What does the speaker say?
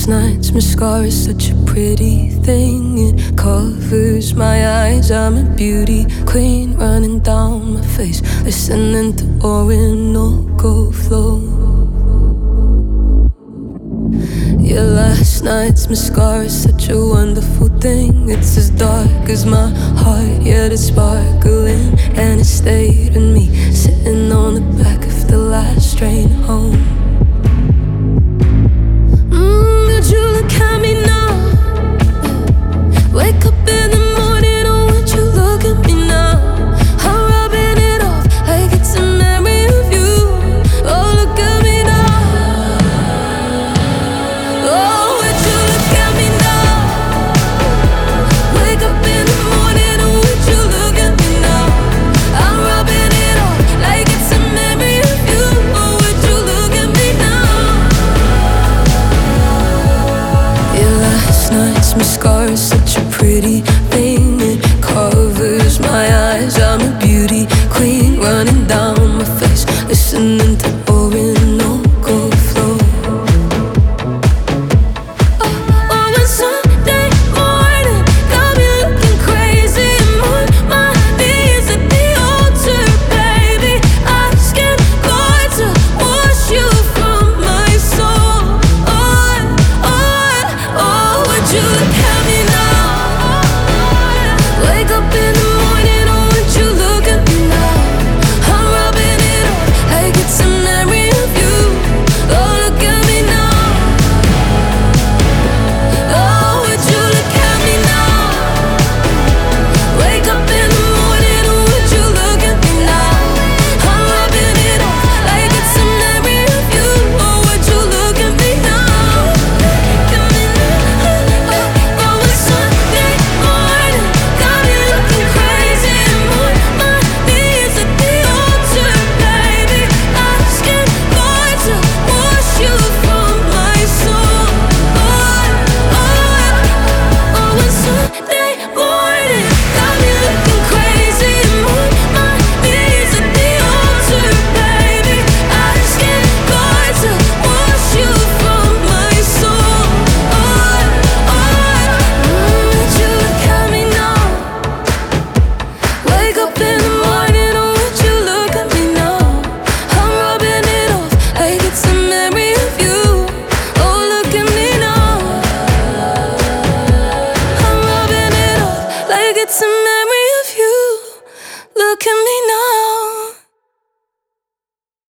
last night's mascara is such a pretty thing. It covers my eyes. I'm a beauty queen running down my face, listening to Orinoco flow. Yeah, last night's mascara is such a wonderful thing. It's as dark as my heart, yet it's sparkling. And it stayed with me, sitting on the back of the last train home. Would you look at me now? Wake up in the morning, oh, would you look at me now? I'm rubbing it off like it's a memory of you. Oh, look at me now. Oh, would you look at me now? Wake up in the morning, oh, would you look at me now? I'm rubbing it off like it's a memory of you. Oh, would you look at me now? Yeah, last night's mascara is such a pretty thing. It covers my eyes. I'm a beauty queen running down my face, listening